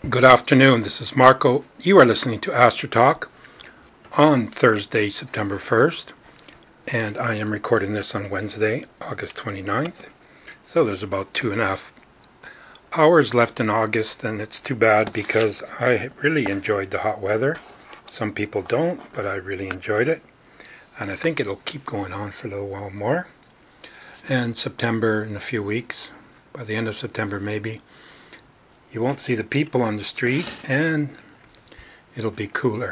Good afternoon. This is Marco. You are listening to Astro Talk on Thursday, September 1st, and I am recording this on Wednesday, August 29th. So there's about 2.5 hours left in August, and it's too bad because I really enjoyed the hot weather. Some people don't, but I really enjoyed it, and I think it'll keep going on for a little while more. And September, in a few weeks, by the end of September maybe, you won't see the people on the street, and it'll be cooler.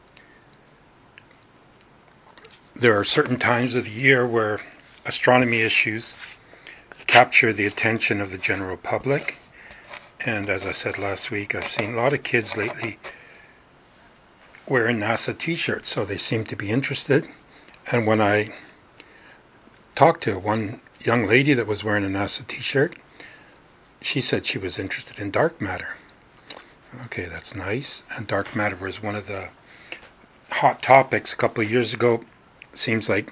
There are certain times of the year where astronomy issues capture the attention of the general public. And as I said last week, I've seen a lot of kids lately wearing NASA t-shirts, so they seem to be interested. And when I talked to one young lady that was wearing a NASA t-shirt, she said she was interested in dark matter. Okay, that's nice. And dark matter was one of the hot topics a couple of years ago. Seems like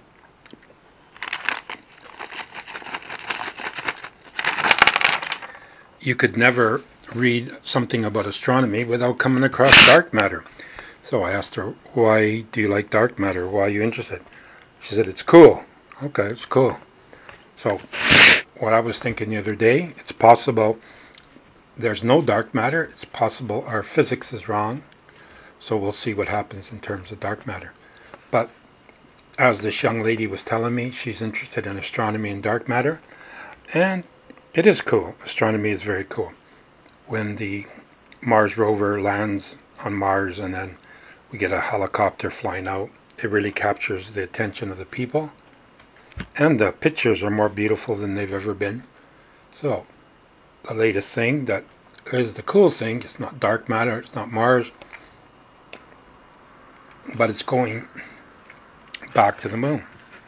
you could never read something about astronomy without coming across dark matter. So I asked her, why do you like dark matter? Why are you interested? She said, it's cool. Okay, it's cool. So what I was thinking the other day, it's possible there's no dark matter. It's possible our physics is wrong. So we'll see what happens in terms of dark matter. But as this young lady was telling me, she's interested in astronomy and dark matter. And it is cool. Astronomy is very cool. When the Mars rover lands on Mars and then we get a helicopter flying out, it really captures the attention of the people. And the pictures are more beautiful than they've ever been. So the latest thing that is the cool thing, it's not dark matter, it's not Mars, but it's going back to the moon.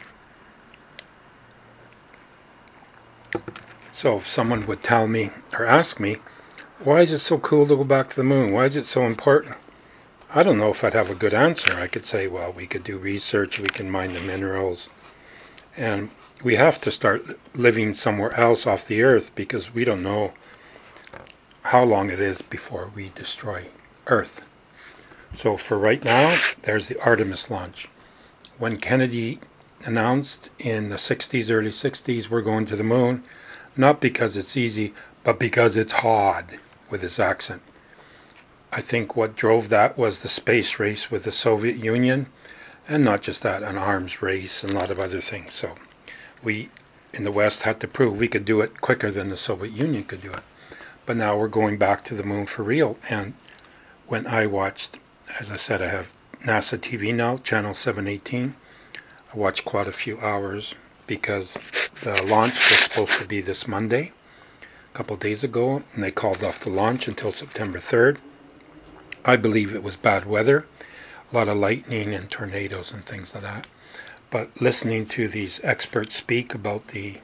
So if someone would tell me or ask me, why is it so cool to go back to the moon? Why is it so important? I don't know if I'd have a good answer. I could say, well, we could do research, we can mine the minerals, and we have to start living somewhere else off the Earth because we don't know how long it is before we destroy Earth. So for right now, there's the Artemis launch. When Kennedy announced in the 60s, early 60s, we're going to the moon, not because it's easy, but because it's hard, with his accent. I think what drove that was the space race with the Soviet Union, and not just that, an arms race and a lot of other things. So we in the West had to prove we could do it quicker than the Soviet Union could do it. But now we're going back to the moon for real. And when I watched, as I said, I have NASA TV now, channel 718. I watched quite a few hours because the launch was supposed to be this Monday, a couple of days ago, and they called off the launch until September 3rd. I believe it was bad weather, a lot of lightning and tornadoes and things like that. But listening to these experts speak about the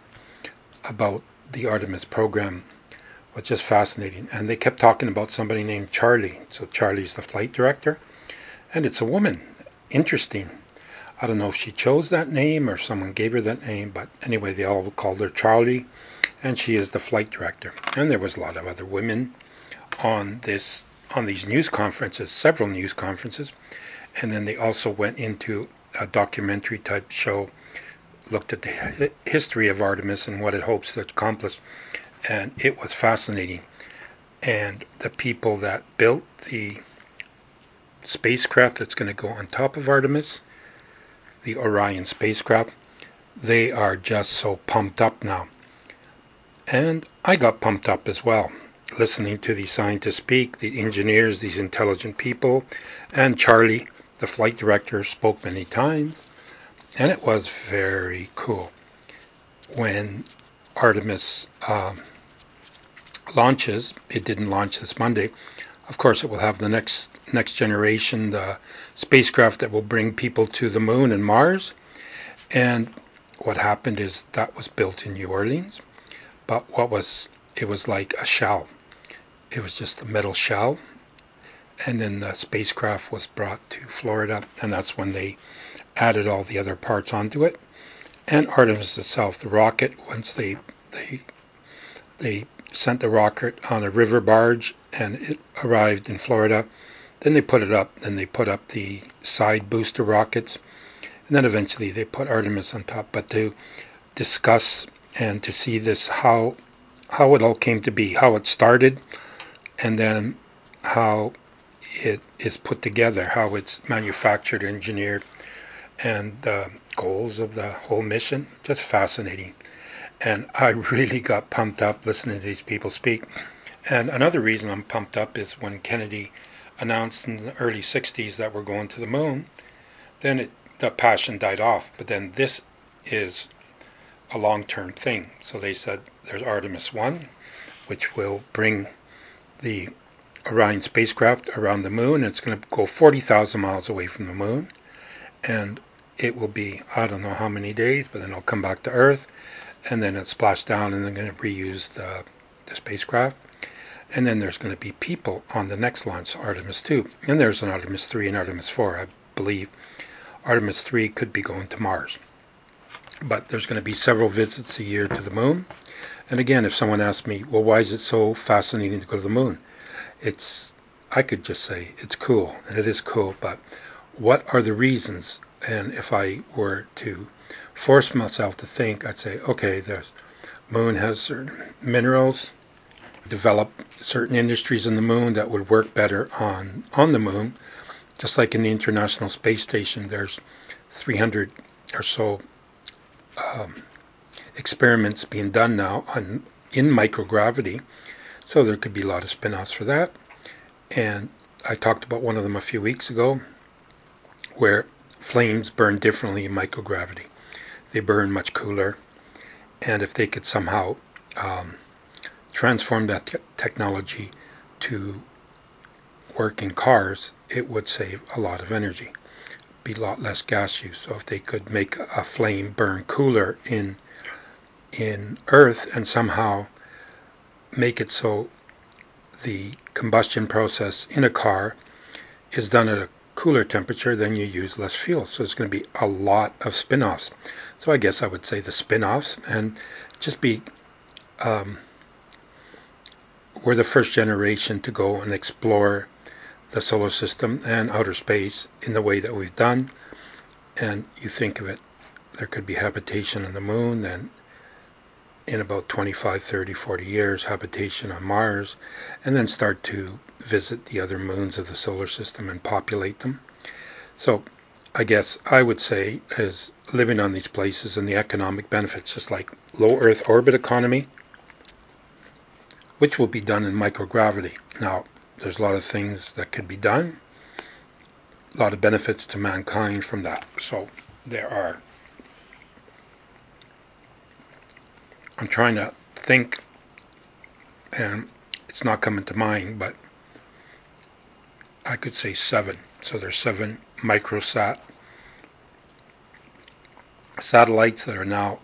Artemis program was just fascinating. And they kept talking about somebody named Charlie. So Charlie's the flight director, and it's a woman. Interesting. I don't know if she chose that name or someone gave her that name, but anyway, they all called her Charlie, and she is the flight director. And there was a lot of other women on these news conferences, several news conferences, and then they also went into a documentary type show, looked at the history of Artemis and what it hopes to accomplish, and it was fascinating. And the people that built the spacecraft that's going to go on top of Artemis, the Orion spacecraft, they are just so pumped up now. And I got pumped up as well, listening to the scientists speak, the engineers, these intelligent people, and Charlie, the flight director, spoke many times, and it was very cool. When Artemis launches, it didn't launch this Monday. Of course, it will have the next generation, the spacecraft that will bring people to the moon and Mars. And what happened is that was built in New Orleans, but it was like a shell. It was just a metal shell, and then the spacecraft was brought to Florida, and that's when they added all the other parts onto it. And Artemis itself, the rocket, once they sent the rocket on a river barge, and it arrived in Florida. Then they put it up. Then they put up the side booster rockets, and then eventually they put Artemis on top. But to discuss and to see this, how it all came to be, how it started, and then how it is put together, how it's manufactured, engineered, and the goals of the whole mission, just fascinating. And I really got pumped up listening to these people speak. And another reason I'm pumped up is when Kennedy announced in the early 60s that we're going to the moon, then the passion died off. But then this is a long-term thing. So they said there's Artemis 1, which will bring the Orion spacecraft around the moon. It's going to go 40,000 miles away from the moon. And it will be, I don't know how many days, but then it'll come back to Earth. And then it'll splash down, and they're going to reuse the spacecraft. And then there's going to be people on the next launch, Artemis 2. And there's an Artemis 3 and Artemis 4. I believe Artemis 3 could be going to Mars. But there's going to be several visits a year to the moon. And again, if someone asks me, well, why is it so fascinating to go to the moon? I could just say it's cool, and it is cool, but what are the reasons? And if I were to force myself to think, I'd say, okay, the moon has certain minerals, develop certain industries in the moon that would work better on the moon. Just like in the International Space Station, there's 300 or so experiments being done now in microgravity. So there could be a lot of spin-offs for that. And I talked about one of them a few weeks ago, where flames burn differently in microgravity. They burn much cooler. And if they could somehow transform that technology to work in cars, it would save a lot of energy. Be a lot less gas use. So if they could make a flame burn cooler in Earth and somehow make it so the combustion process in a car is done at a cooler temperature, then you use less fuel. So it's going to be a lot of spin-offs. So I guess I would say the spin-offs, and just be we're the first generation to go and explore the solar system and outer space in the way that we've done. And you think of it, there could be habitation on the moon, and in about 25, 30, 40 years, habitation on Mars, and then start to visit the other moons of the solar system and populate them. So I guess I would say is living on these places and the economic benefits, just like low Earth orbit economy, which will be done in microgravity. Now, there's a lot of things that could be done, a lot of benefits to mankind from that. So there are. I'm trying to think, and it's not coming to mind, but I could say 7. So there's 7 microsat satellites that are now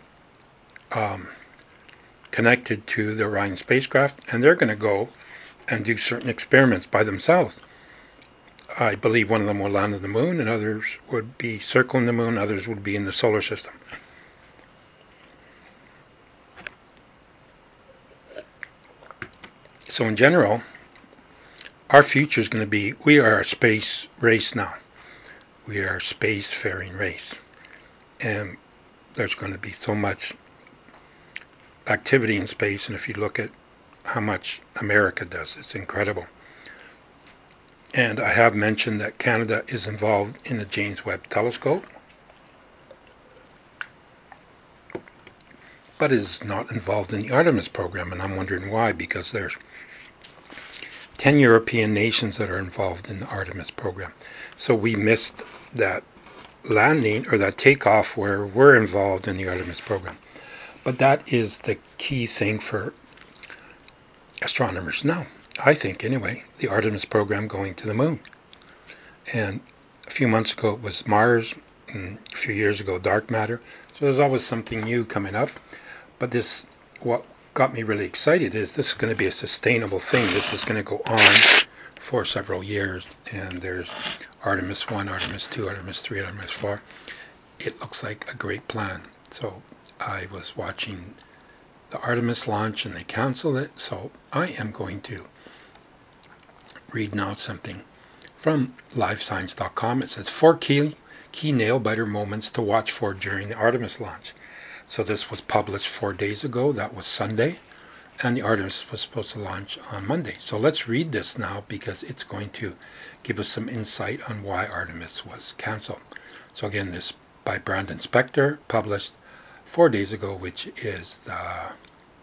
connected to the Orion spacecraft, and they're going to go and do certain experiments by themselves. I believe one of them will land on the moon, and others would be circling the moon, others would be in the solar system. So in general, our future is going to be, we are a space race now. We are a space-faring race. And there's going to be so much activity in space, and if you look at how much America does, it's incredible. And I have mentioned that Canada is involved in the James Webb Telescope, but is not involved in the Artemis program, and I'm wondering why, because there's 10 European nations that are involved in the Artemis program. So we missed that landing or that takeoff where we're involved in the Artemis program. But that is the key thing for astronomers now, I think anyway, the Artemis program going to the moon. And a few months ago it was Mars, and a few years ago dark matter. So there's always something new coming up. But this, what got me really excited is this is going to be a sustainable thing. This is going to go on for several years. And there's Artemis 1, Artemis 2, Artemis 3, Artemis 4. It looks like a great plan. So I was watching the Artemis launch and they canceled it. So I am going to read now something from livescience.com. It says 4 key nail biter moments to watch for during the Artemis launch. So this was published 4 days ago. That was Sunday. And the Artemis was supposed to launch on Monday. So let's read this now because it's going to give us some insight on why Artemis was canceled. So again, this by Brandon Spector, published 4 days ago, which is the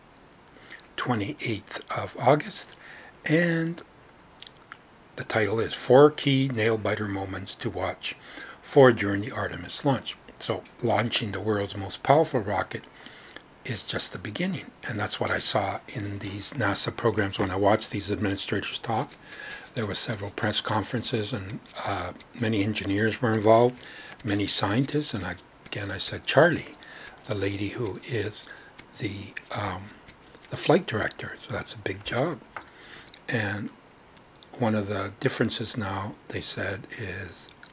28th of August. And the title is 4 Key Nail Biter Moments to Watch for During the Artemis Launch. So launching the world's most powerful rocket is just the beginning. And that's what I saw in these NASA programs when I watched these administrators talk. There were several press conferences and many engineers were involved, many scientists, and I said Charlie, the lady who is the flight director. So that's a big job. And one of the differences now, they said, is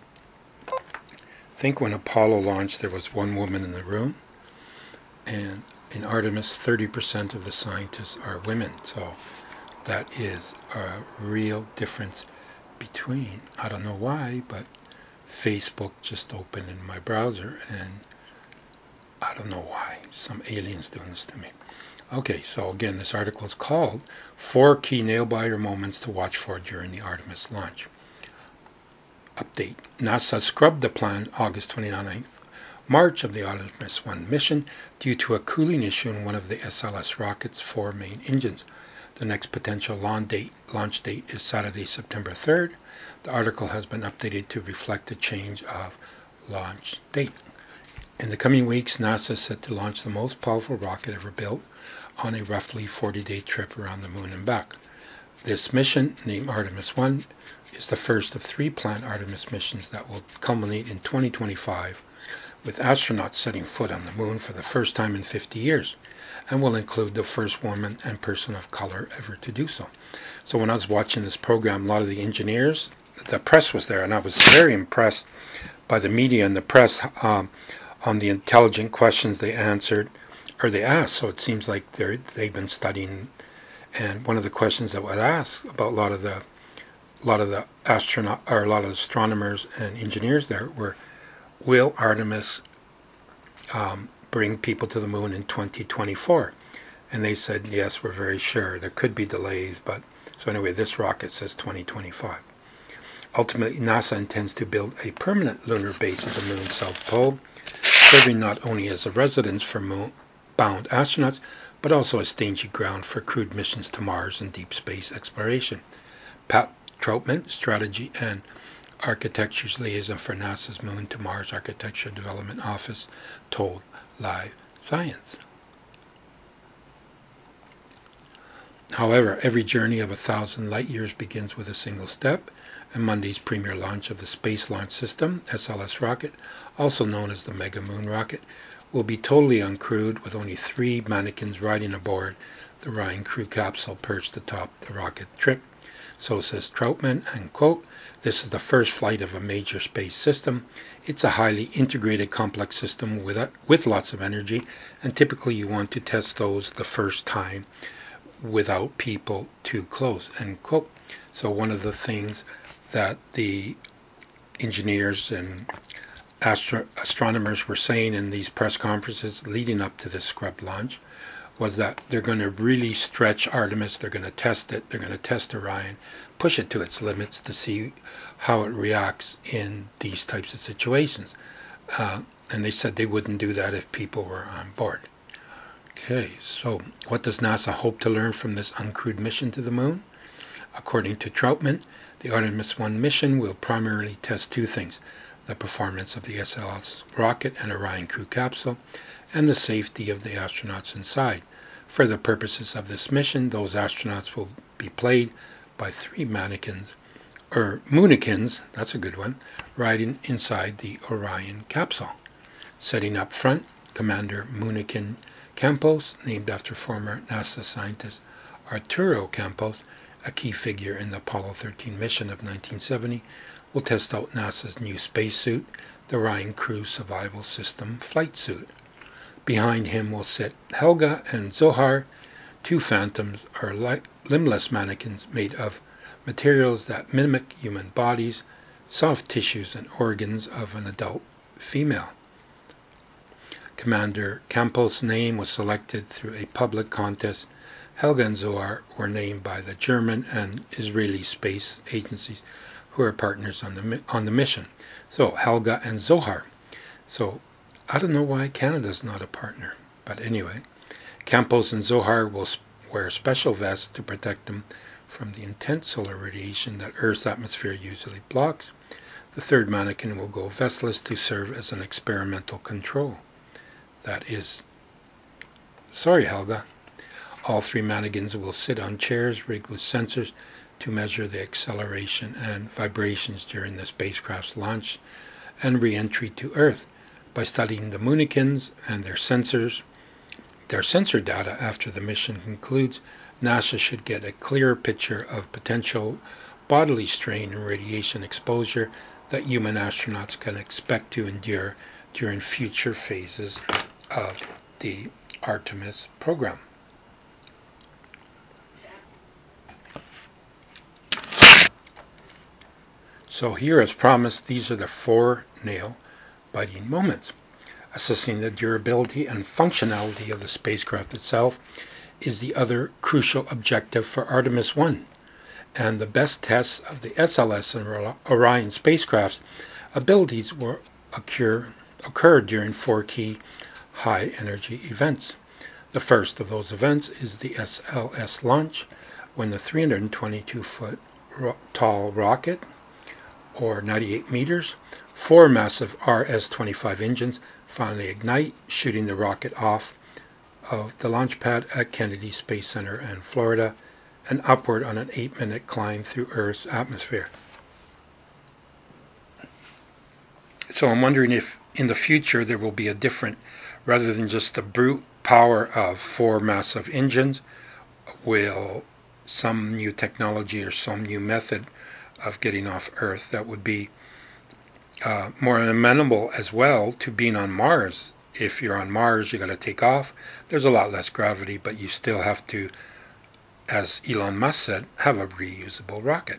I think when Apollo launched, there was one woman in the room, and in Artemis, 30% of the scientists are women. So that is a real difference between, I don't know why, but Facebook just opened in my browser, and I don't know why. Some aliens doing this to me. Okay, so again, this article is called 4 Key Nail Biter Moments to Watch for During the Artemis Launch. Update. NASA scrubbed the planned August 29th March of the Artemis 1 mission due to a cooling issue in one of the SLS rocket's 4 main engines. The next potential launch date is Saturday, September 3rd. The article has been updated to reflect the change of launch date. In the coming weeks, NASA is set to launch the most powerful rocket ever built on a roughly 40-day trip around the moon and back. This mission, named Artemis 1, is the first of 3 planned Artemis missions that will culminate in 2025, with astronauts setting foot on the moon for the first time in 50 years, and will include the first woman and person of color ever to do so. So when I was watching this program, a lot of the engineers, the press was there, and I was very impressed by the media and the press on the intelligent questions they answered, or they asked. So it seems like they've been studying. And one of the questions that was asked about a lot of the astronomers and engineers there were, will Artemis bring people to the moon in 2024? And they said, yes, we're very sure. There could be delays, but so anyway, this rocket says 2025. Ultimately, NASA intends to build a permanent lunar base at the moon's south pole, serving not only as a residence for moon-bound astronauts, but also a staging ground for crewed missions to Mars and deep space exploration. Pat Troutman, Strategy and Architecture's Liaison for NASA's Moon to Mars Architecture Development Office, told Live Science. However, every journey of 1,000 light years begins with a single step, and Monday's premier launch of the Space Launch System, SLS rocket, also known as the Mega Moon rocket, will be totally uncrewed with only 3 mannequins riding aboard the Orion crew capsule perched atop the rocket trip. So says Troutman, and quote, this is the first flight of a major space system. It's a highly integrated complex system with lots of energy, and typically you want to test those the first time without people too close, end quote. So one of the things that the engineers and astronomers were saying in these press conferences leading up to this scrub launch was that they're going to really stretch Artemis. They're going to test it. They're going to test Orion, push it to its limits to see how it reacts in these types of situations. And they said they wouldn't do that if people were on board. Okay, so what does NASA hope to learn from this uncrewed mission to the moon? According to Troutman, the Artemis 1 mission will primarily test 2 things: the performance of the SLS rocket and Orion crew capsule, and the safety of the astronauts inside. For the purposes of this mission, those astronauts will be played by 3 Moonikins, that's a good one, riding inside the Orion capsule. Setting up front, Commander Moonikin Campos, named after former NASA scientist Arturo Campos, a key figure in the Apollo 13 mission of 1970, will test out NASA's new spacesuit, the Orion Crew Survival System Flight Suit. Behind him will sit Helga and Zohar. Two phantoms are limbless mannequins made of materials that mimic human bodies, soft tissues and organs of an adult female. Commander Campos' name was selected through a public contest. Helga and Zohar were named by the German and Israeli space agencies who are partners on the mission. So Helga and Zohar. So I don't know why Canada's not a partner, but anyway, Campos and Zohar will wear special vests to protect them from the intense solar radiation that Earth's atmosphere usually blocks. The third mannequin will go vestless to serve as an experimental control. That is, sorry Helga. All three mannequins will sit on chairs rigged with sensors to measure the acceleration and vibrations during the spacecraft's launch and re-entry to Earth. By studying the Moonikins and their sensor data after the mission concludes, NASA should get a clearer picture of potential bodily strain and radiation exposure that human astronauts can expect to endure during future phases of the Artemis program. So here, as promised, these are the 4 nail-biting moments. Assessing the durability and functionality of the spacecraft itself is the other crucial objective for Artemis 1, and the best tests of the SLS and Orion spacecraft's abilities will occur during 4 key high-energy events. The first of those events is the SLS launch, when the 322-foot tall rocket, or 98 meters, 4 massive RS-25 engines finally ignite, shooting the rocket off of the launch pad at Kennedy Space Center in Florida and upward on an 8-minute climb through Earth's atmosphere. So I'm wondering if in the future there will be a different, rather than just the brute power of 4 massive engines, will some new technology or some new method of getting off Earth that would be more amenable as well to being on Mars. If you're on Mars, you got to take off. There's a lot less gravity, but you still have to, as Elon Musk said, have a reusable rocket.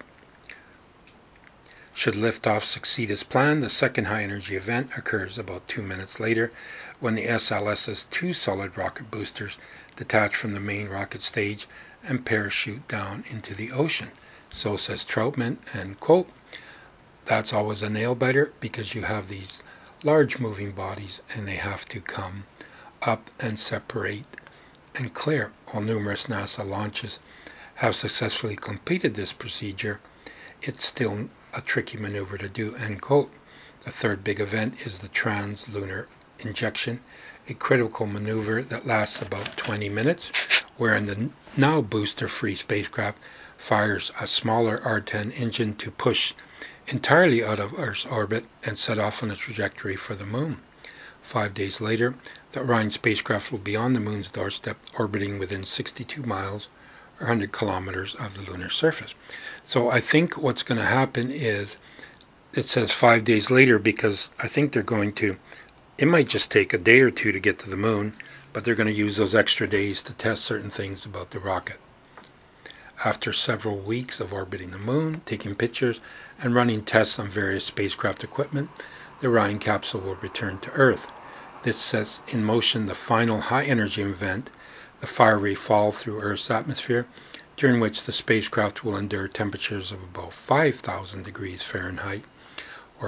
Should liftoff succeed as planned, the second high-energy event occurs about 2 minutes later, when the SLS's 2 solid rocket boosters detach from the main rocket stage and parachute down into the ocean. So says Troutman, and quote, "That's always a nail-biter because you have these large moving bodies and they have to come up and separate and clear. While numerous NASA launches have successfully completed this procedure, it's still a tricky maneuver to do," end quote. The third big event is the trans-lunar injection, a critical maneuver that lasts about 20 minutes, wherein the now booster-free spacecraft fires a smaller R-10 engine to push entirely out of Earth's orbit and set off on a trajectory for the Moon. 5 days later, the Orion spacecraft will be on the Moon's doorstep, orbiting within 62 miles or 100 kilometers of the lunar surface. So I think what's going to happen is, it says 5 days later because I think they're going to, it might just take a day or two to get to the Moon, but they're going to use those extra days to test certain things about the rocket. After several weeks of orbiting the Moon, taking pictures, and running tests on various spacecraft equipment, the Orion capsule will return to Earth. This sets in motion the final high-energy event, the fiery fall through Earth's atmosphere, during which the spacecraft will endure temperatures of about 5,000 degrees Fahrenheit, or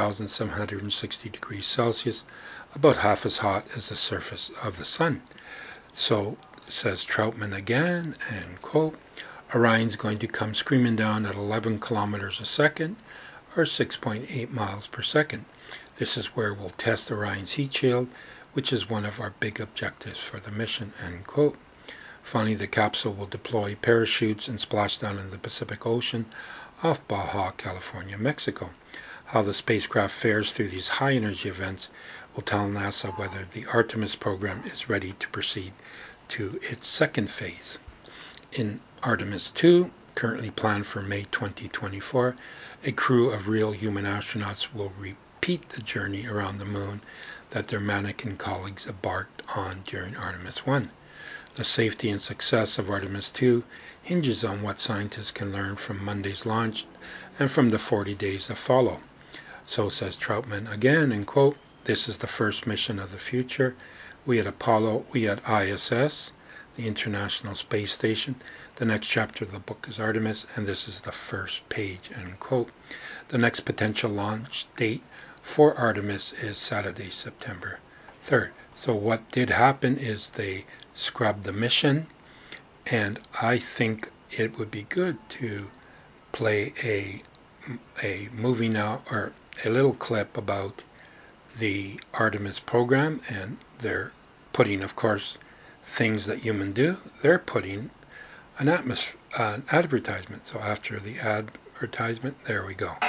2,760 degrees Celsius, about half as hot as the surface of the Sun. So, says Troutman again, and quote, "Orion's going to come screaming down at 11 kilometers a second, or 6.8 miles per second. This is where we'll test Orion's heat shield, which is one of our big objectives for the mission," end quote. Finally, the capsule will deploy parachutes and splash down in the Pacific Ocean off Baja California, Mexico. How the spacecraft fares through these high-energy events will tell NASA whether the Artemis program is ready to proceed to its second phase. In Artemis 2, currently planned for May 2024, a crew of real human astronauts will repeat the journey around the moon that their mannequin colleagues embarked on during Artemis 1. The safety and success of Artemis 2 hinges on what scientists can learn from Monday's launch and from the 40 days that follow. So says Troutman again, and quote, "This is the first mission of the future. We at Apollo, we at ISS, the International Space Station. The next chapter of the book is Artemis, and this is the first page," end quote. The next potential launch date for Artemis is Saturday, September 3rd. So what did happen is they scrubbed the mission, and I think it would be good to play a movie now, or a little clip about the Artemis program, and they're putting, of course, things that humans do. They're putting an advertisement. So after the advertisement, there we go.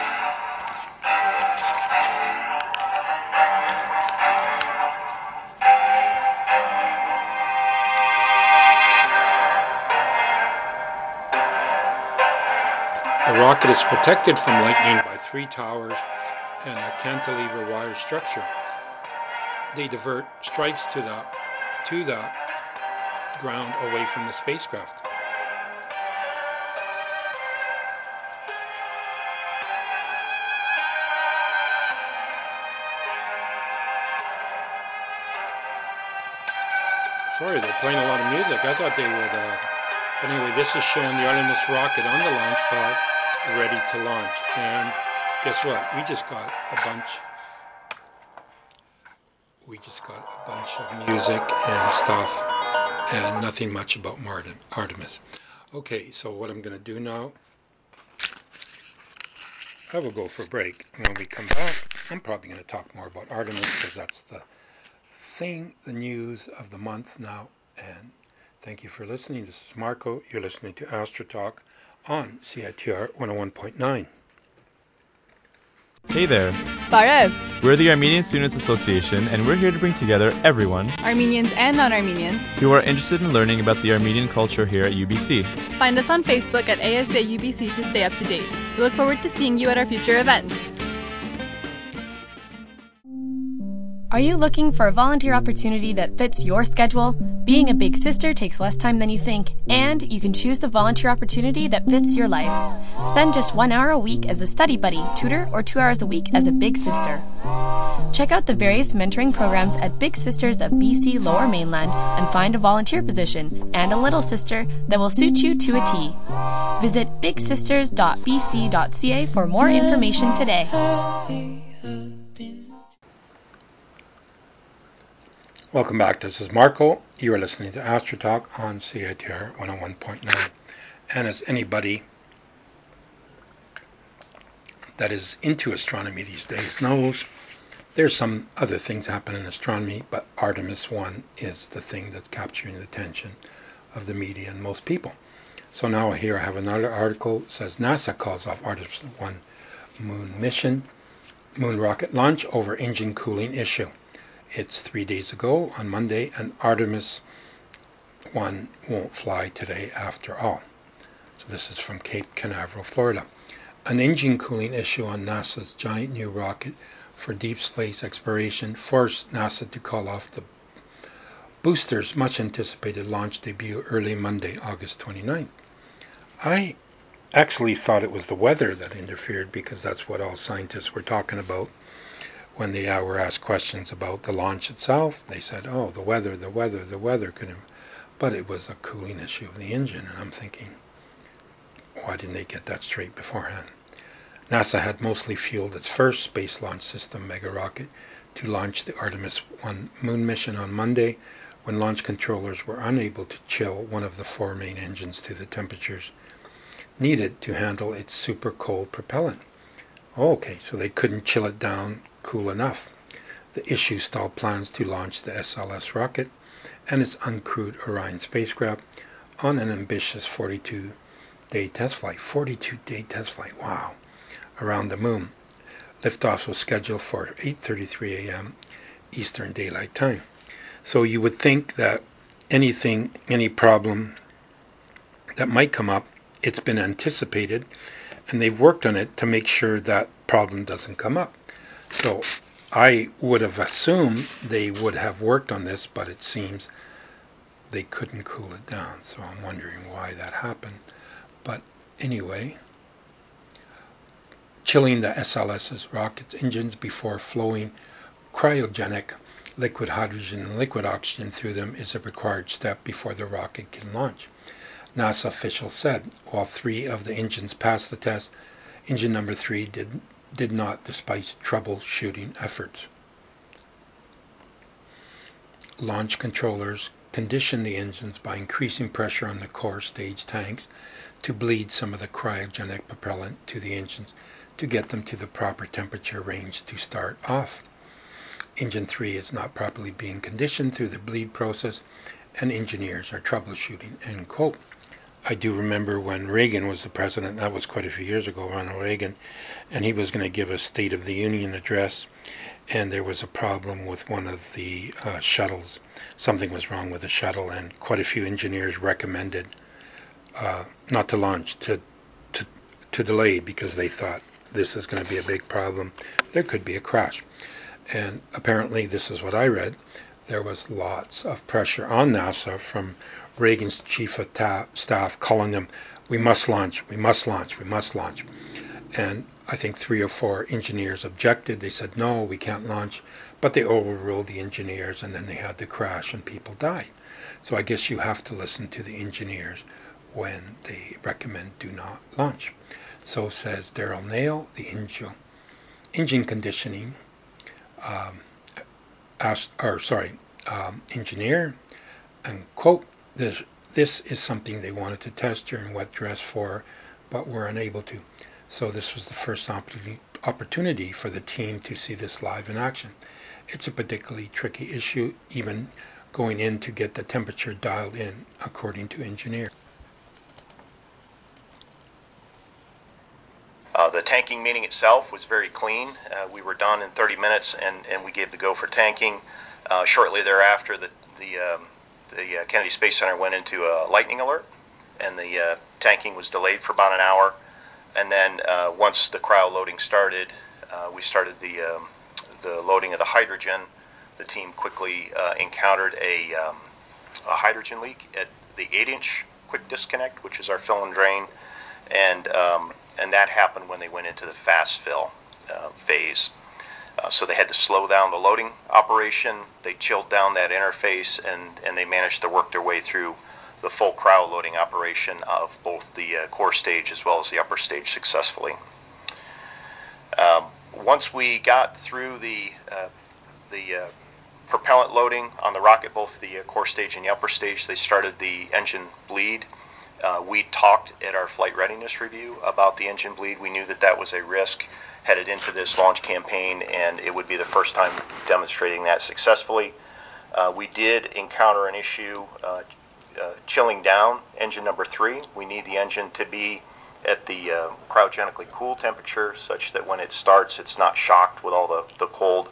The rocket is protected from lightning by 3 towers and a cantilever wire structure. They divert strikes to the ground away from the spacecraft. Sorry, they're playing a lot of music. I thought they would. But anyway, this is showing the Artemis rocket on the launch pad, ready to launch. And guess what? We just got a bunch of music and stuff, and nothing much about Artemis. Okay, so what I'm going to do now, I will go for a break. And when we come back, I'm probably going to talk more about Artemis, because that's the news of the month now. And thank you for listening. This is Marco. You're listening to Astro Talk on CITR 101.9. Hey there. Barev. We're the Armenian Students Association, and we're here to bring together everyone, Armenians and non-Armenians, who are interested in learning about the Armenian culture here at UBC. Find us on Facebook at ASA UBC to stay up to date. We look forward to seeing you at our future events. Are you looking for a volunteer opportunity that fits your schedule? Being a big sister takes less time than you think, and you can choose the volunteer opportunity that fits your life. Spend just 1 hour a week as a study buddy, tutor, or 2 hours a week as a big sister. Check out the various mentoring programs at Big Sisters of BC Lower Mainland and find a volunteer position and a little sister that will suit you to a T. Visit bigsisters.bc.ca for more information today. Welcome back. This is Marco. You are listening to Astro Talk on CITR 101.9. And as anybody that is into astronomy these days knows, there's some other things happen in astronomy, but Artemis 1 is the thing that's capturing the attention of the media and most people. So now here I have another article. It says NASA calls off Artemis 1 moon rocket launch over engine cooling issue. It's 3 days ago on Monday, and Artemis 1 won't fly today after all. So this is from Cape Canaveral, Florida. An engine cooling issue on NASA's giant new rocket for deep space exploration forced NASA to call off the booster's much anticipated launch debut early Monday, August 29th. I actually thought it was the weather that interfered, because that's what all scientists were talking about. When they were asked questions about the launch itself, they said, oh, the weather couldn't. But it was a cooling issue of the engine, and I'm thinking, why didn't they get that straight beforehand? NASA had mostly fueled its first Space Launch System mega rocket to launch the Artemis 1 moon mission on Monday, when launch controllers were unable to chill one of the 4 main engines to the temperatures needed to handle its super cold propellant. Okay, so they couldn't chill it down cool enough. The issue stalled plans to launch the SLS rocket and its uncrewed Orion spacecraft on an ambitious 42-day test flight. 42-day test flight, wow, around the moon. Liftoff was scheduled for 8:33 a.m. Eastern Daylight Time. So you would think that any problem that might come up, it's been anticipated, and they've worked on it to make sure that problem doesn't come up. So I would have assumed they would have worked on this, but it seems they couldn't cool it down. So I'm wondering why that happened. But anyway, chilling the SLS's rocket engines before flowing cryogenic liquid hydrogen and liquid oxygen through them is a required step before the rocket can launch. NASA officials said while 3 of the engines passed the test, engine number 3 did not, despite troubleshooting efforts. Launch controllers conditioned the engines by increasing pressure on the core stage tanks to bleed some of the cryogenic propellant to the engines to get them to the proper temperature range to start off. Engine 3 is not properly being conditioned through the bleed process, and engineers are troubleshooting, end quote. I do remember when Reagan was the president, that was quite a few years ago, Ronald Reagan, and he was going to give a State of the Union address, and there was a problem with one of the shuttles. Something was wrong with the shuttle, and quite a few engineers recommended not to launch, to delay, because they thought this is going to be a big problem. There could be a crash. And apparently, this is what I read, there was lots of pressure on NASA from Reagan's chief of staff calling them, we must launch, we must launch, we must launch. And I think 3 or 4 engineers objected. They said, no, we can't launch. But they overruled the engineers, and then they had the crash and people died. So I guess you have to listen to the engineers when they recommend do not launch. So says Daryl Nail, the engine conditioning engineer, and quote, this is something they wanted to test during wet dress for, but were unable to. So this was the first opportunity for the team to see this live in action. It's a particularly tricky issue, even going in to get the temperature dialed in, according to engineers. The tanking meeting itself was very clean. We were done in 30 minutes, and we gave the go for tanking. Shortly thereafter, the Kennedy Space Center went into a lightning alert, and the tanking was delayed for about an hour. And then once the cryo loading started, we started the loading of the hydrogen. The team quickly encountered a hydrogen leak at the 8-inch quick disconnect, which is our fill and drain, and that happened when they went into the fast fill phase. So they had to slow down the loading operation. They chilled down that interface, and they managed to work their way through the full cryo loading operation of both the core stage as well as the upper stage successfully. Once we got through the propellant loading on the rocket, both the core stage and the upper stage, they started the engine bleed. We talked at our flight readiness review about the engine bleed. We knew that that was a risk headed into this launch campaign, and it would be the first time demonstrating that successfully. We did encounter an issue chilling down engine number 3. We need the engine to be at the cryogenically cool temperature such that when it starts, it's not shocked with all the cold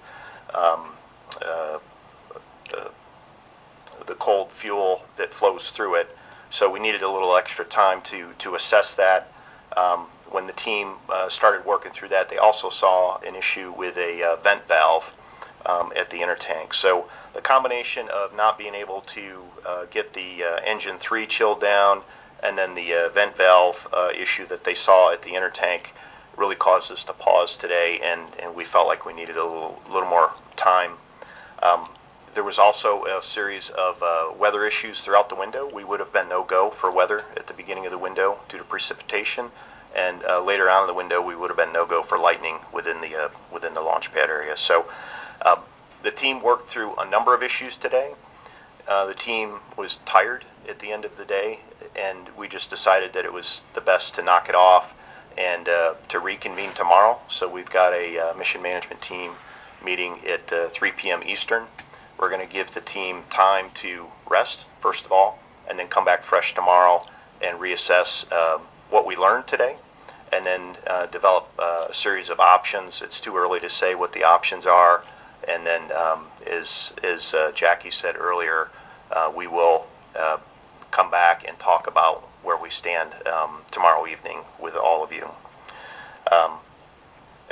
the cold fuel that flows through it. So we needed a little extra time to assess that. When the team started working through that, they also saw an issue with a vent valve at the inner tank. So the combination of not being able to get the engine 3 chilled down, and then the vent valve issue that they saw at the inner tank really caused us to pause today, and we felt like we needed a little more time. There was also a series of weather issues throughout the window. We would have been no-go for weather at the beginning of the window due to precipitation, and later on in the window we would have been no-go for lightning within the launch pad area. So the team worked through a number of issues today. The team was tired at the end of the day, and we just decided that it was the best to knock it off and to reconvene tomorrow. So we've got a mission management team meeting at 3 p.m. Eastern. We're going to give the team time to rest, first of all, and then come back fresh tomorrow and reassess what we learned today, and then develop a series of options. It's too early to say what the options are. And then, as Jackie said earlier, we will come back and talk about where we stand tomorrow evening with all of you.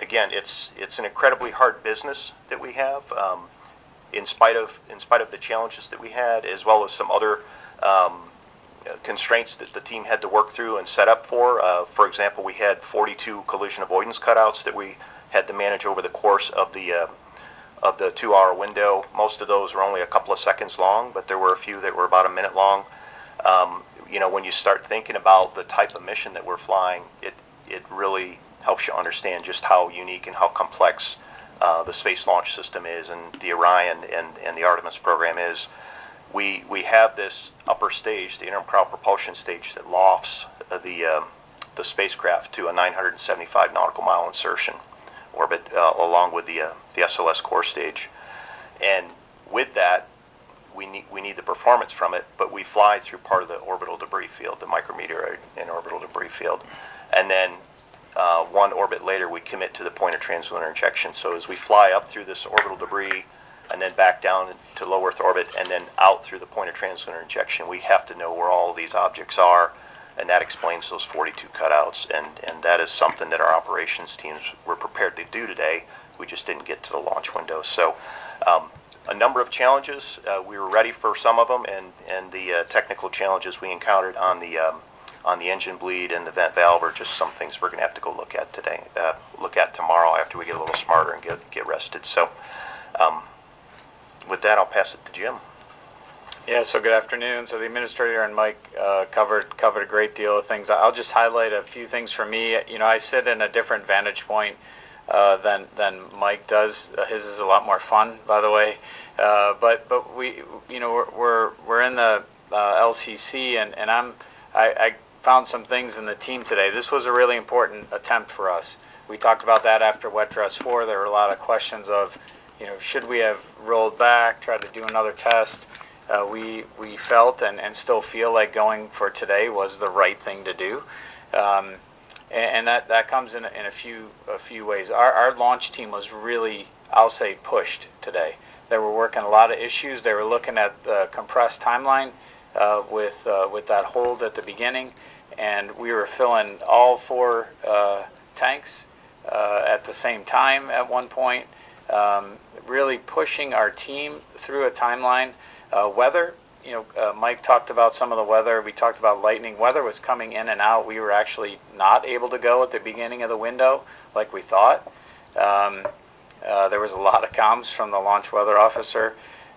again, it's an incredibly hard business that we have. In spite of the challenges that we had, as well as some other constraints that the team had to work through and set up for. For example, we had 42 collision avoidance cutouts that we had to manage over the course of the 2-hour window. Most of those were only a couple of seconds long, but there were a few that were about a minute long. When you start thinking about the type of mission that we're flying, it really helps you understand just how unique and how complex the Space Launch System is, and the Orion and the Artemis program is. We have this upper stage, the interim cryo propulsion stage, that lofts the spacecraft to a 975 nautical mile insertion orbit, along with the SLS core stage. And with that, we need the performance from it, but we fly through part of the orbital debris field, the micrometeorite and orbital debris field, and then one orbit later we commit to the point of translunar injection. So as we fly up through this orbital debris and then back down to low Earth orbit and then out through the point of translunar injection, we have to know where all of these objects are, and that explains those 42 cutouts, and that is something that our operations teams were prepared to do today. We just didn't get to the launch window. So a number of challenges. We were ready for some of them, and the technical challenges we encountered on the engine bleed and the vent valve are just some things we're going to have to go look at tomorrow after we get a little smarter and get rested. So with that, I'll pass it to Jim. Yeah, so good afternoon. So the administrator and Mike covered a great deal of things. I'll just highlight a few things for me. I sit in a different vantage point than Mike does. His is a lot more fun, by the way. But we, we're in the LCC, and I found some things in the team today. This was a really important attempt for us. We talked about that after Wet Dress 4. There were a lot of questions of, should we have rolled back, tried to do another test? We felt and still feel like going for today was the right thing to do. And that comes in a few ways. Our launch team was really, I'll say, pushed today. They were working a lot of issues. They were looking at the compressed timeline with that hold at the beginning, and we were filling all 4 tanks at the same time at one point, really pushing our team through a timeline. Weather, Mike talked about some of the weather. We talked about lightning. Weather was coming in and out. We were actually not able to go at the beginning of the window like we thought. There was a lot of comms from the launch weather officer.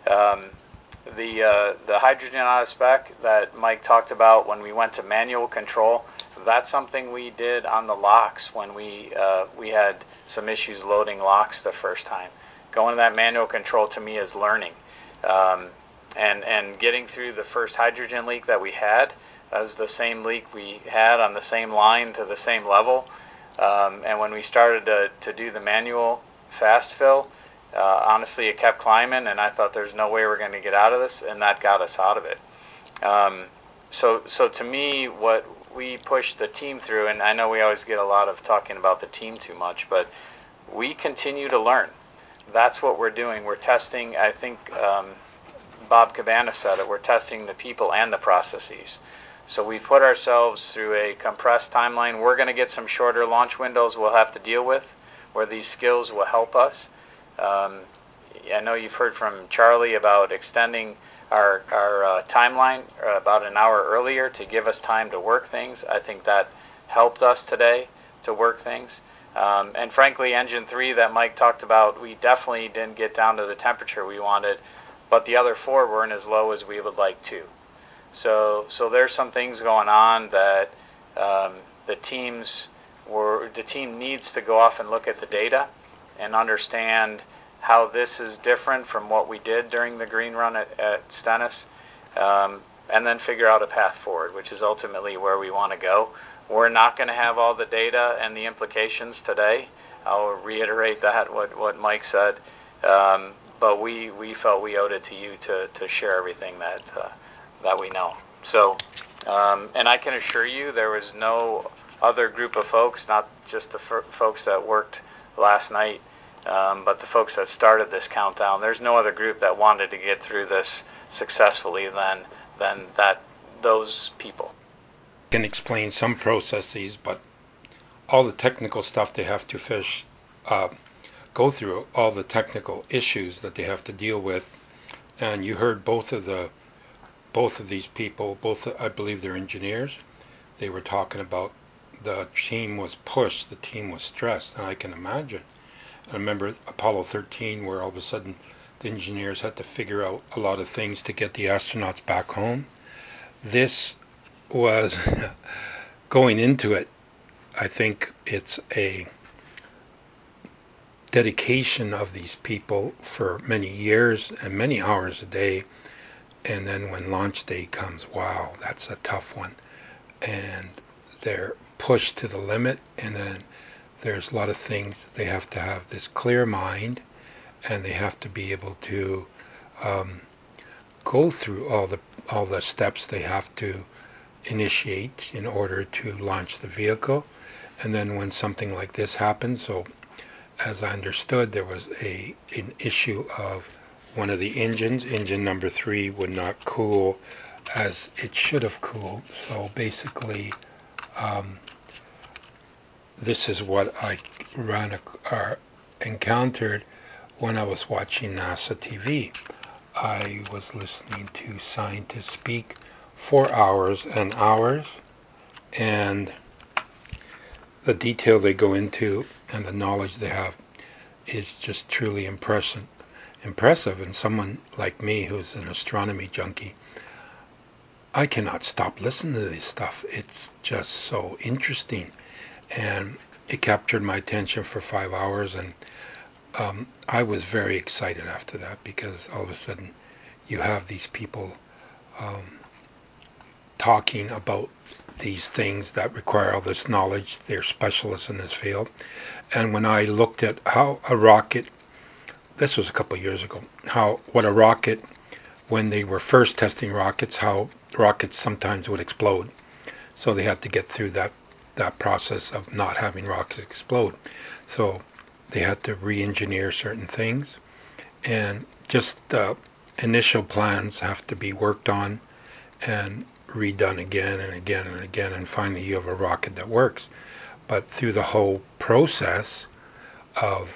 The hydrogen out of spec that Mike talked about when we went to manual control, that's something we did on the LOX when we had some issues loading LOX the first time. Going to that manual control to me is learning. And getting through the first hydrogen leak that we had, that was the same leak we had on the same line to the same level. And when we started to do the manual fast fill, honestly, it kept climbing, and I thought there's no way we're going to get out of this, and that got us out of it. So to me, what we pushed the team through, and I know we always get a lot of talking about the team too much, but we continue to learn. That's what we're doing. We're testing, I think Bob Cabana said it, we're testing the people and the processes. So we put ourselves through a compressed timeline. We're going to get some shorter launch windows we'll have to deal with, where these skills will help us. I know you've heard from Charlie about extending our timeline about an hour earlier to give us time to work things. I think that helped us today to work things. And frankly, Engine 3 that Mike talked about, we definitely didn't get down to the temperature we wanted, but the other 4 weren't as low as we would like to. So there's some things going on that the team needs to go off and look at the data and understand how this is different from what we did during the green run at Stennis, and then figure out a path forward, which is ultimately where we want to go. We're not going to have all the data and the implications today. I'll reiterate that, what Mike said, but we felt we owed it to you to share everything that we know. So, and I can assure you there was no other group of folks, not just the folks that worked last night, but the folks that started this countdown. There's no other group that wanted to get through this successfully than those people. Can explain some processes, but all the technical stuff they have to go through all the technical issues that they have to deal with. And you heard both of these people, I believe they're engineers. They were talking about the team was pushed, the team was stressed, and I can imagine. I remember Apollo 13, where all of a sudden the engineers had to figure out a lot of things to get the astronauts back home. This was going into it. I think it's a dedication of these people for many years and many hours a day. And then when launch day comes, wow, that's a tough one. And they're pushed to the limit, and then there's a lot of things. They have to have this clear mind, and they have to be able to go through all the steps they have to initiate in order to launch the vehicle. And then when something like this happens, so as I understood, there was an issue of one of the engines, engine number 3, would not cool as it should have cooled. So basically, this is what I encountered when I was watching NASA TV. I was listening to scientists speak for hours and hours, and the detail they go into and the knowledge they have is just truly impressive. And someone like me, who's an astronomy junkie, I cannot stop listening to this stuff. It's just so interesting, and it captured my attention for 5 hours, and I was very excited after that, because all of a sudden you have these people talking about these things that require all this knowledge. They're specialists in this field. And when I looked at how a rocket, this was a couple of years ago, what a rocket, when they were first testing rockets, how rockets sometimes would explode. So they had to get through that process of not having rockets explode. So they had to re-engineer certain things, and just the initial plans have to be worked on and redone again and again and again, and finally you have a rocket that works. But through the whole process of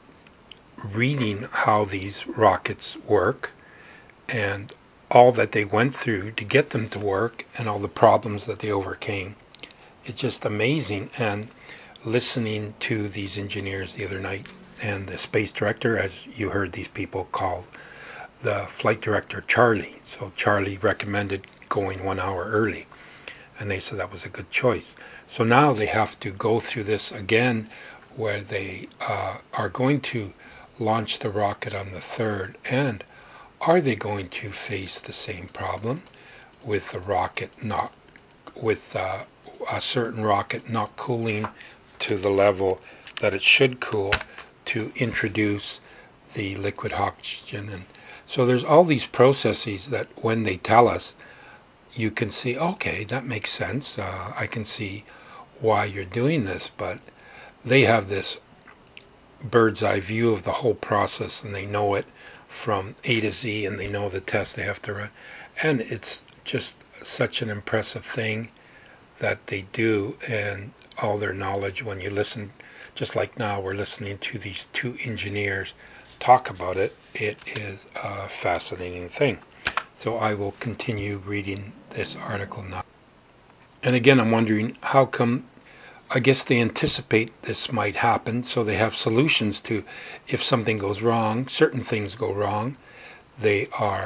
reading how these rockets work and all that they went through to get them to work and all the problems that they overcame, it's just amazing. And listening to these engineers the other night, and the space director, as you heard these people called the flight director Charlie. So Charlie recommended going 1 hour early, and they said that was a good choice. So now they have to go through this again, where they are going to launch the rocket on the 3rd, and are they going to face the same problem with the rocket not, with a certain rocket not cooling to the level that it should cool to introduce the liquid oxygen? And so there's all these processes that when they tell us, you can see, okay, that makes sense. I can see why you're doing this, but they have this bird's eye view of the whole process, and they know it from A to Z, and they know the tests they have to run. And it's just such an impressive thing that they do, and all their knowledge, when you listen, just like now we're listening to these 2 engineers talk about it, it is a fascinating thing. So I will continue reading this article now. And again, I'm wondering how come, I guess they anticipate this might happen, so they have solutions to, if something goes wrong, certain things go wrong, the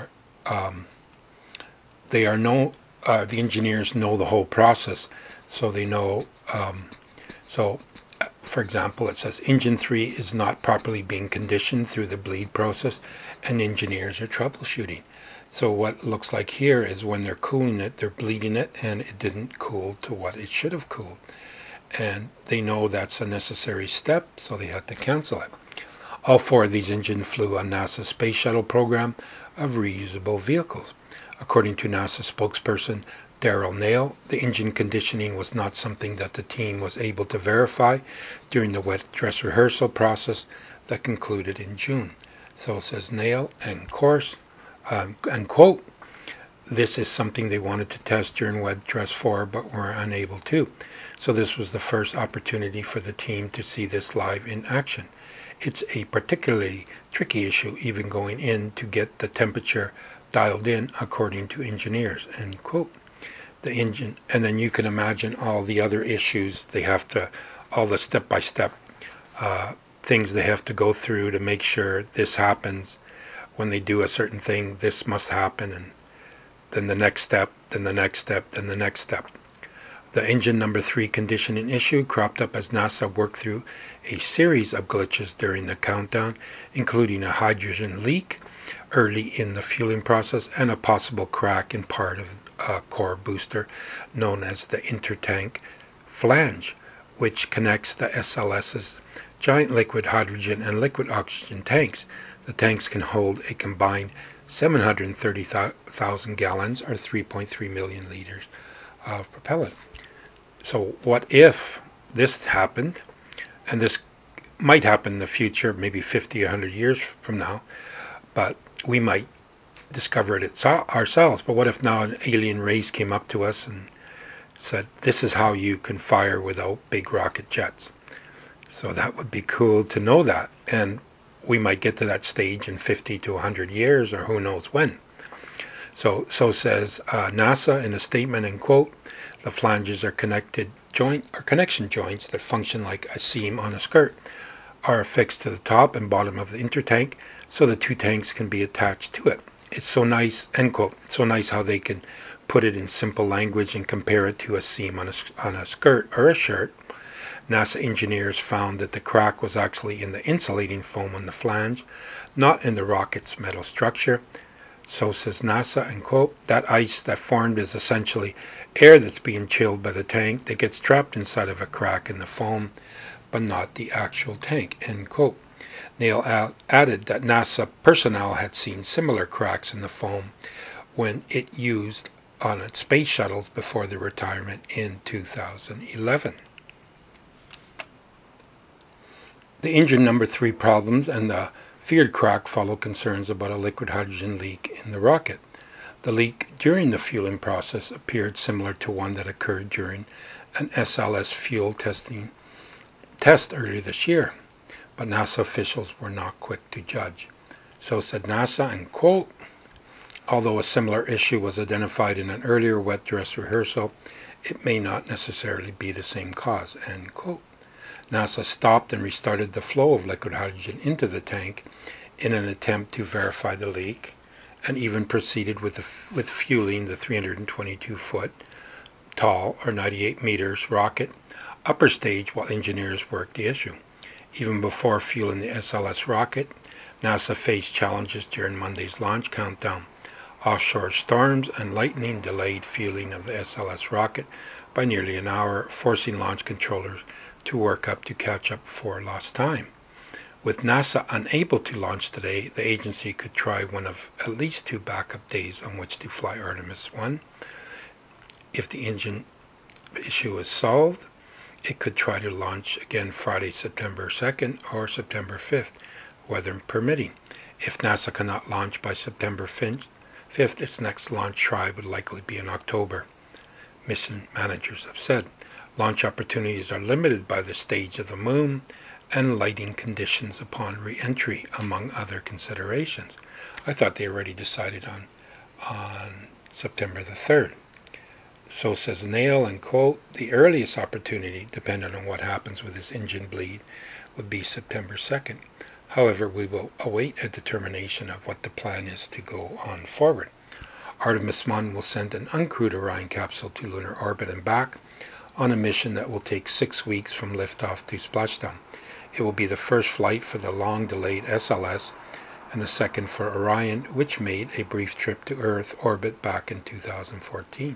engineers know the whole process, so they know. For example, it says engine 3 is not properly being conditioned through the bleed process, and engineers are troubleshooting. So what looks like here is when they're cooling it, they're bleeding it, and it didn't cool to what it should have cooled. And they know that's a necessary step, so they had to cancel it. All 4 of these engines flew on NASA's Space Shuttle program of reusable vehicles. According to NASA spokesperson Darrell Nail, the engine conditioning was not something that the team was able to verify during the wet dress rehearsal process that concluded in June. So says Nail, and quote, this is something they wanted to test during Wet Dress 4 but were unable to. So this was the first opportunity for the team to see this live in action. It's a particularly tricky issue, even going in to get the temperature dialed in according to engineers, end quote. The engine, and then you can imagine all the other issues they have to, all the step-by-step things they have to go through to make sure this happens. When they do a certain thing, this must happen, and then the next step, then the next step, then the next step. The engine number 3 conditioning issue cropped up as NASA worked through a series of glitches during the countdown, including a hydrogen leak early in the fueling process and a possible crack in part of a core booster known as the intertank flange, which connects the SLS's giant liquid hydrogen and liquid oxygen tanks. The tanks can hold a combined 730,000 gallons or 3.3 million liters of propellant. So what if this happened, and this might happen in the future, maybe 50, 100 years from now, but we might discover it ourselves. But what if now an alien race came up to us and said, this is how you can fire without big rocket jets? So that would be cool to know that. And we might get to that stage in 50 to 100 years, or who knows when. So says NASA in a statement, and quote, the flanges are connection joints that function like a seam on a skirt, are affixed to the top and bottom of the intertank, so the two tanks can be attached to it. It's so nice, end quote, so nice how they can put it in simple language and compare it to a seam on a skirt or a shirt. NASA engineers found that the crack was actually in the insulating foam on the flange, not in the rocket's metal structure. So says NASA, and quote, that ice that formed is essentially air that's being chilled by the tank that gets trapped inside of a crack in the foam, but not the actual tank, end quote. Neil added that NASA personnel had seen similar cracks in the foam when it used on its space shuttles before the retirement in 2011. The engine number 3 problems and the feared crack follow concerns about a liquid hydrogen leak in the rocket. The leak during the fueling process appeared similar to one that occurred during an SLS fuel test earlier this year, but NASA officials were not quick to judge. So said NASA, and quote, although a similar issue was identified in an earlier wet dress rehearsal, it may not necessarily be the same cause, end quote. NASA stopped and restarted the flow of liquid hydrogen into the tank in an attempt to verify the leak, and even proceeded with fueling the 322-foot tall, or 98 meters, rocket upper stage while engineers worked the issue. Even before fueling the SLS rocket, NASA faced challenges during Monday's launch countdown. Offshore storms and lightning delayed fueling of the SLS rocket by nearly an hour, forcing launch controllers to work up to catch up for lost time. With NASA unable to launch today, the agency could try one of at least 2 backup days on which to fly Artemis 1. If the engine issue is solved, it could try to launch again Friday, September 2nd or September 5th, weather permitting. If NASA cannot launch by September 5th, its next launch try would likely be in October. Mission managers have said launch opportunities are limited by the stage of the moon and lighting conditions upon re-entry, among other considerations. I thought they already decided on September the 3rd. So says Neil, and quote, the earliest opportunity, depending on what happens with this engine bleed, would be September 2nd. However, we will await a determination of what the plan is to go on forward. Artemis 1 will send an uncrewed Orion capsule to lunar orbit and back on a mission that will take 6 weeks from liftoff to splashdown. It will be the first flight for the long-delayed SLS and the second for Orion, which made a brief trip to Earth orbit back in 2014.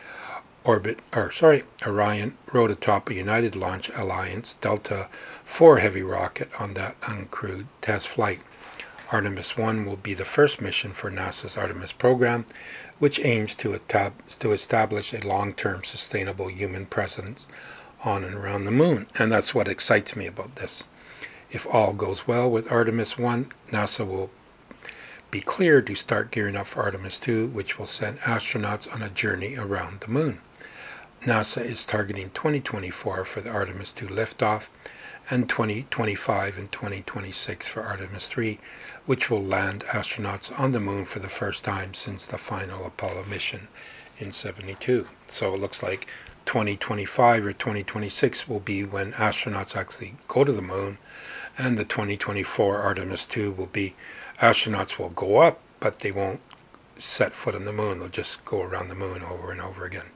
Orion rode atop a United Launch Alliance Delta IV heavy rocket on that uncrewed test flight. Artemis 1 will be the first mission for NASA's Artemis program, which aims to establish a long-term sustainable human presence on and around the moon. And that's what excites me about this. If all goes well with Artemis 1, NASA will be cleared to start gearing up for Artemis II, which will send astronauts on a journey around the moon. NASA is targeting 2024 for the Artemis II liftoff and 2025 and 2026 for Artemis III, which will land astronauts on the moon for the first time since the final Apollo mission in '72. So it looks like 2025 or 2026 will be when astronauts actually go to the moon, and the 2024 Artemis II will be astronauts will go up, but they won't set foot on the moon. They'll just go around the moon over and over again.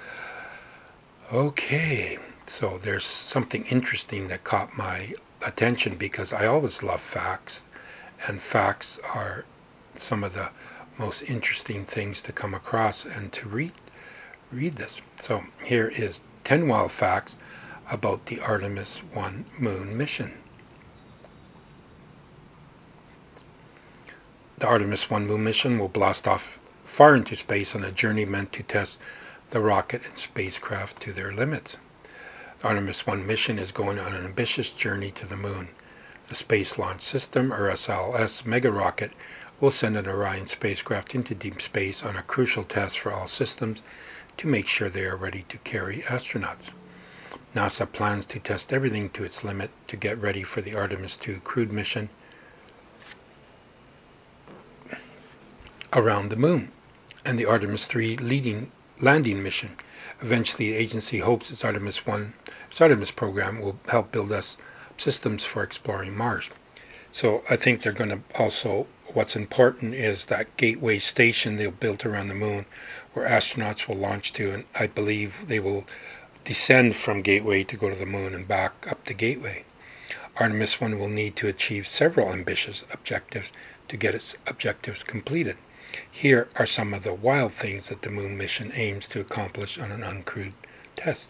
Okay, so there's something interesting that caught my attention because I always love facts, and facts are some of the most interesting things to come across and to read this. So here is 10 wild facts about the Artemis I moon mission. The Artemis I moon mission will blast off far into space on a journey meant to test the rocket and spacecraft to their limits. The Artemis I mission is going on an ambitious journey to the moon. The Space Launch System, or SLS, mega rocket will send an Orion spacecraft into deep space on a crucial test for all systems to make sure they are ready to carry astronauts. NASA plans to test everything to its limit to get ready for the Artemis II crewed mission around the moon and the Artemis III landing mission. Eventually, the agency hopes its Artemis program will help build us systems for exploring Mars. So I think they're going to also, what's important is that Gateway station they'll build around the moon where astronauts will launch to, and I believe they will descend from Gateway to go to the moon and back up to Gateway. Artemis I will need to achieve several ambitious objectives to get its objectives completed. Here are some of the wild things that the moon mission aims to accomplish on an uncrewed test.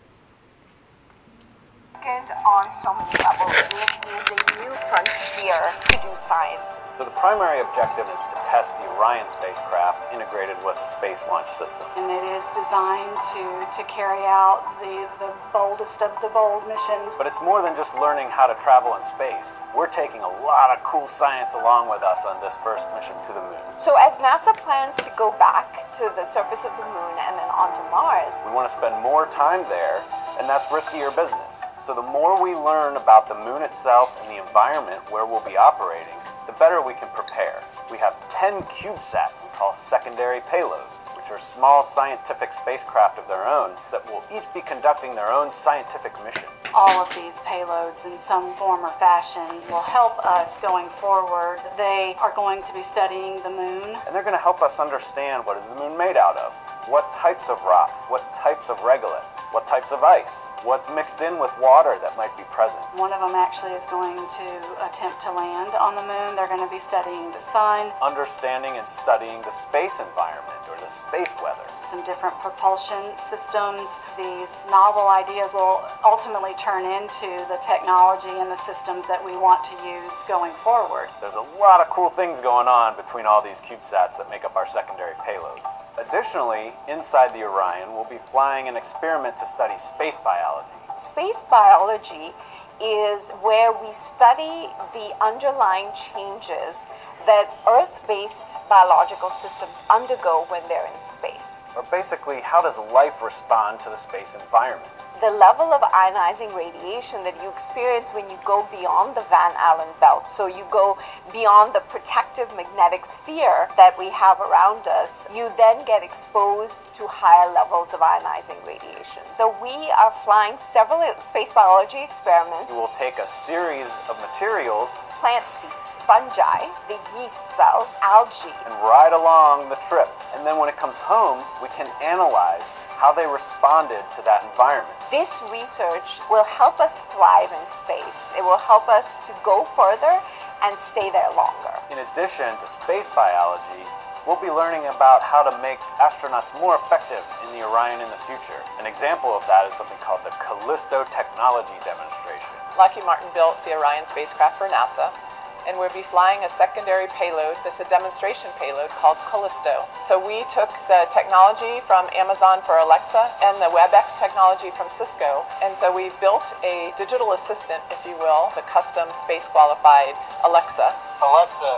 On so many levels, it is a new frontier to do science. So the primary objective is to test the Orion spacecraft integrated with the Space Launch System. And it is designed to carry out the boldest of the bold missions. But it's more than just learning how to travel in space. We're taking a lot of cool science along with us on this first mission to the moon. So as NASA plans to go back to the surface of the moon and then onto Mars, we want to spend more time there, and that's riskier business. So the more we learn about the moon itself and the environment where we'll be operating, the better we can prepare. We have 10 CubeSats called secondary payloads, which are small scientific spacecraft of their own that will each be conducting their own scientific mission. All of these payloads in some form or fashion will help us going forward. They are going to be studying the moon. And they're going to help us understand what is the moon made out of, what types of rocks, what types of regolith, what types of ice, what's mixed in with water that might be present. One of them actually is going to attempt to land on the moon. They're going to be studying the sun. Understanding and studying the space environment or the space weather. Some different propulsion systems. These novel ideas will ultimately turn into the technology and the systems that we want to use going forward. There's a lot of cool things going on between all these CubeSats that make up our secondary payloads. Additionally, inside the Orion, we'll be flying an experiment to study space biology. Space biology is where we study the underlying changes that Earth-based biological systems undergo when they're in space. Or basically, how does life respond to the space environment? The level of ionizing radiation that you experience when you go beyond the Van Allen belt, so you go beyond the protective magnetic sphere that we have around us, you then get exposed to higher levels of ionizing radiation. So we are flying several space biology experiments. We will take a series of materials, plant seeds, fungi, the yeast cell, algae, and ride along the trip. And then when it comes home, we can analyze how they responded to that environment. This research will help us thrive in space. It will help us to go further and stay there longer. In addition to space biology, we'll be learning about how to make astronauts more effective in the Orion in the future. An example of that is something called the Callisto Technology Demonstration. Lockheed Martin built the Orion spacecraft for NASA, and we'll be flying a secondary payload that's a demonstration payload called Callisto. So we took the technology from Amazon for Alexa and the WebEx technology from Cisco, and so we built a digital assistant, if you will, the custom space-qualified Alexa. Alexa,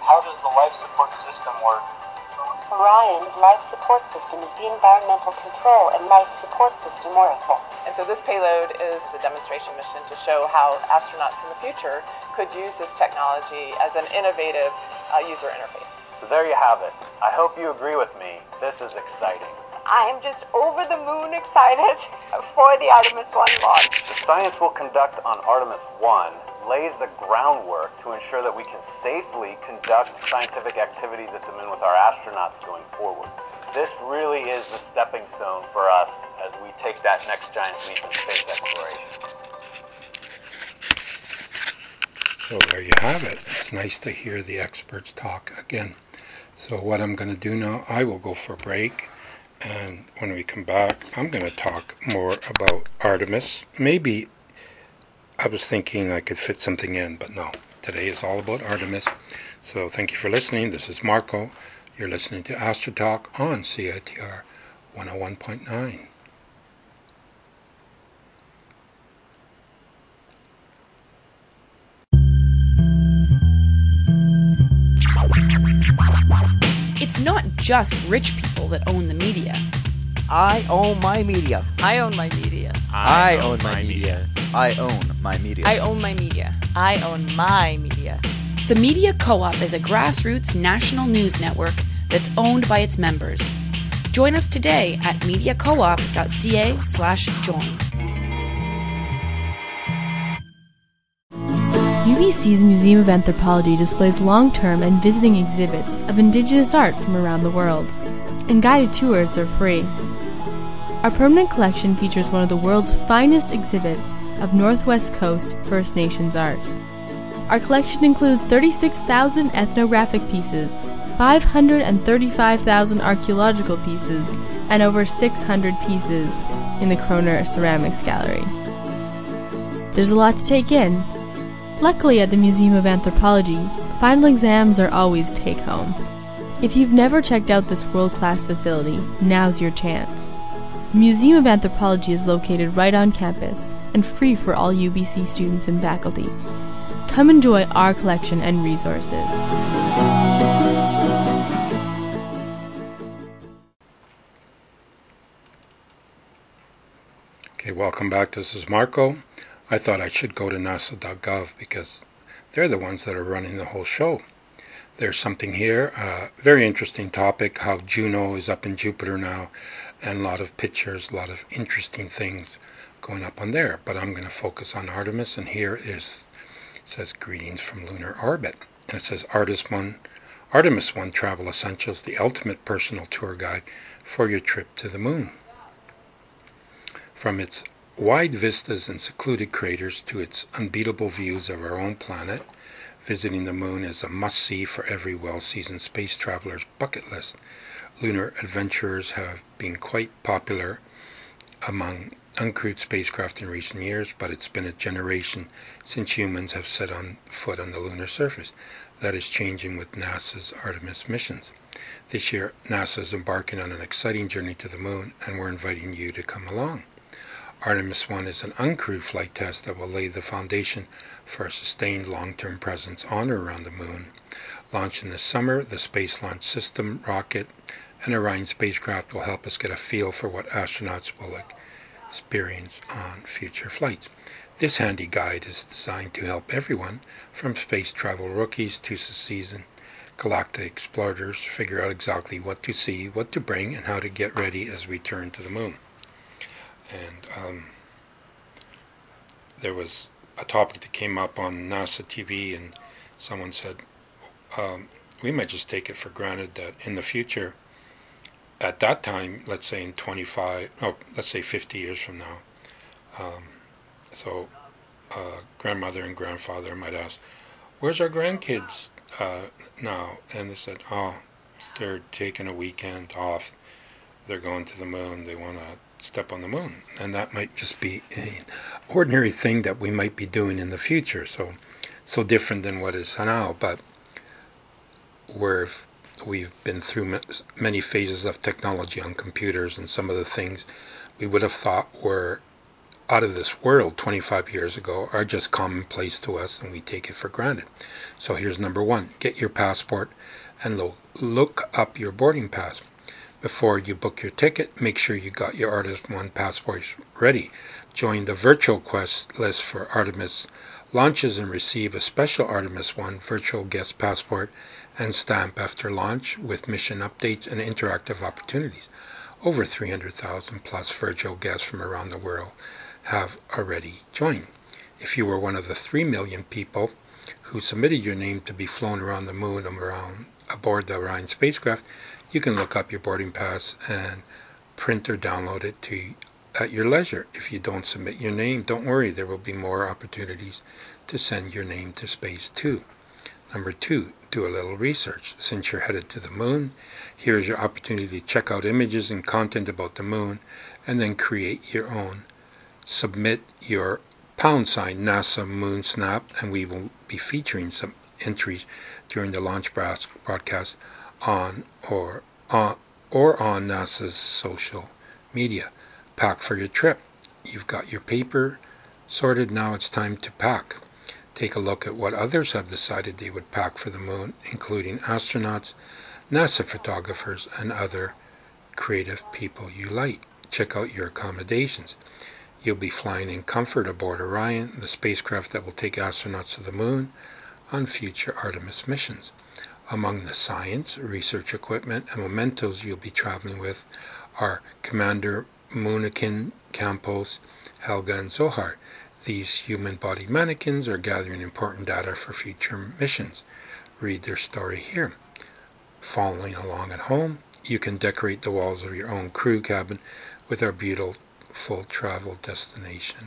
How does the life support system work? Orion's life support system is the environmental control and life support system orifice. And so this payload is a demonstration mission to show how astronauts in the future could use this technology as an innovative user interface. So there you have it. I hope you agree with me. This is exciting. I am just over the moon excited for the Artemis 1 launch. The science we'll conduct on Artemis 1 lays the groundwork to ensure that we can safely conduct scientific activities at the moon with our astronauts going forward. This really is the stepping stone for us as we take that next giant leap in space exploration. So there you have it. It's nice to hear the experts talk again. So what I'm going to do now, I will go for a break. And when we come back, I'm going to talk more about Artemis. Maybe I was thinking I could fit something in, but no. Today is all about Artemis. So thank you for listening. This is Marco. You're listening to Astro Talk on CITR 101.9. It's not just rich people that own the media. I own my media. I own my media. I own my media. I own my media. I own my media. I own my media. The Media Co-op is a grassroots national news network that's owned by its members. Join us today at mediacoop.ca/join. UBC's Museum of Anthropology displays long-term and visiting exhibits of Indigenous art from around the world, and guided tours are free. Our permanent collection features one of the world's finest exhibits of Northwest Coast First Nations art. Our collection includes 36,000 ethnographic pieces, 535,000 archaeological pieces, and over 600 pieces in the Kroner Ceramics Gallery. There's a lot to take in. Luckily, at the Museum of Anthropology, final exams are always take-home. If you've never checked out this world-class facility, now's your chance. The Museum of Anthropology is located right on campus and free for all UBC students and faculty. Come enjoy our collection and resources. Okay, welcome back. This is Marco. I thought I should go to nasa.gov because they're the ones that are running the whole show. There's something here, very interesting topic, how Juno is up in Jupiter now, and a lot of pictures, a lot of interesting things going up on there. But I'm going to focus on Artemis, and here it says greetings from lunar orbit. And it says Artemis 1 Travel Essentials, the ultimate personal tour guide for your trip to the moon. From its wide vistas and secluded craters to its unbeatable views of our own planet, visiting the moon is a must-see for every well-seasoned space traveler's bucket list. Lunar adventurers have been quite popular among uncrewed spacecraft in recent years, but it's been a generation since humans have set on foot on the lunar surface. That is changing with NASA's Artemis missions. This year, NASA is embarking on an exciting journey to the moon, and we're inviting you to come along. Artemis 1 is an uncrewed flight test that will lay the foundation for a sustained long-term presence on or around the moon. Launched this summer, the Space Launch System rocket and Orion spacecraft will help us get a feel for what astronauts will experience on future flights. This handy guide is designed to help everyone, from space travel rookies to seasoned galactic explorers, figure out exactly what to see, what to bring, and how to get ready as we turn to the moon. And there was a topic that came up on NASA TV, and someone said, we might just take it for granted that in the future, at that time, let's say in 50 years from now, grandmother and grandfather might ask, where's our grandkids now? And they said, they're taking a weekend off. They're going to the moon. They want to step on the moon. And that might just be an ordinary thing that we might be doing in the future. So different than what is now. But we've been through many phases of technology on computers, and some of the things we would have thought were out of this world 25 years ago are just commonplace to us and we take it for granted. So here's number 1. Get your passport and look up your boarding pass. Before you book your ticket, make sure you got your Artemis 1 passport ready. Join the virtual quest list for Artemis launches and receive a special Artemis 1 virtual guest passport and stamp after launch with mission updates and interactive opportunities. Over 300,000 plus virtual guests from around the world have already joined. If you were one of the 3 million people who submitted your name to be flown around the moon and aboard the Orion spacecraft, you can look up your boarding pass and print or download it at your leisure. If you don't submit your name, don't worry, there will be more opportunities to send your name to space too. Number 2, do a little research. Since you're headed to the moon, here is your opportunity to check out images and content about the moon and then create your own. Submit your # NASA Moon Snap, and we will be featuring some entries during the launch broadcast on NASA's social media. Pack for your trip. You've got your paper sorted, now it's time to pack. Take a look at what others have decided they would pack for the moon, including astronauts, NASA photographers, and other creative people you like. Check out your accommodations. You'll be flying in comfort aboard Orion, the spacecraft that will take astronauts to the moon on future Artemis missions. Among the science, research equipment, and mementos you'll be traveling with are Commander Moonikin, Campos, Helga, and Zohar. These human-bodied mannequins are gathering important data for future missions. Read their story here. Following along at home, you can decorate the walls of your own crew cabin with our beautiful travel destination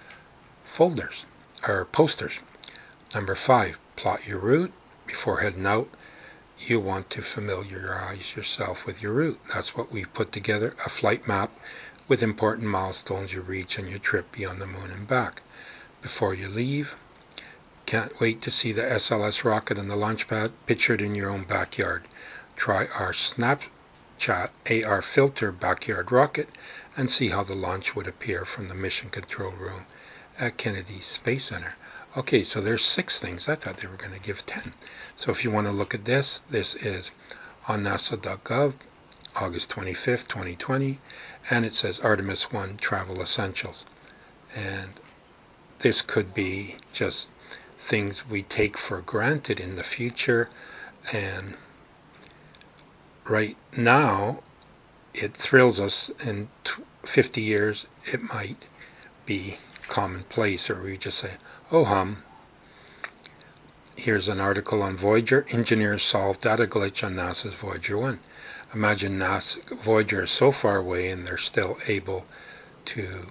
posters. Number 5, plot your route. Before heading out, you want to familiarize yourself with your route. That's what we've put together, a flight map with important milestones you reach on your trip beyond the moon and back. Before you leave, can't wait to see the SLS rocket and the launch pad pictured in your own backyard. Try our Snapchat AR filter backyard rocket and see how the launch would appear from the mission control room at Kennedy Space Center. Okay, so there's 6 things. I thought they were going to give 10. So if you want to look at this is on nasa.gov, August 25th, 2020, and it says Artemis 1 Travel Essentials. And this could be just things we take for granted in the future, and right now it thrills us. In 50 years it might be commonplace, or we just say, oh hum. Here's an article on Voyager. Engineers solve data glitch on NASA's Voyager 1. Imagine Voyager is so far away and they're still able to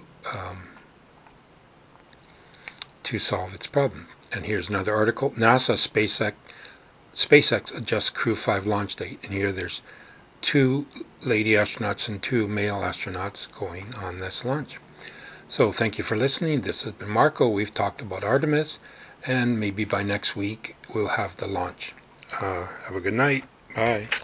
solve its problem. And here's another article. NASA SpaceX adjusts Crew 5 launch date. And here there's 2 lady astronauts and 2 male astronauts going on this launch. So thank you for listening. This has been Marco. We've talked about Artemis, and maybe by next week we'll have the launch. Have a good night. Bye.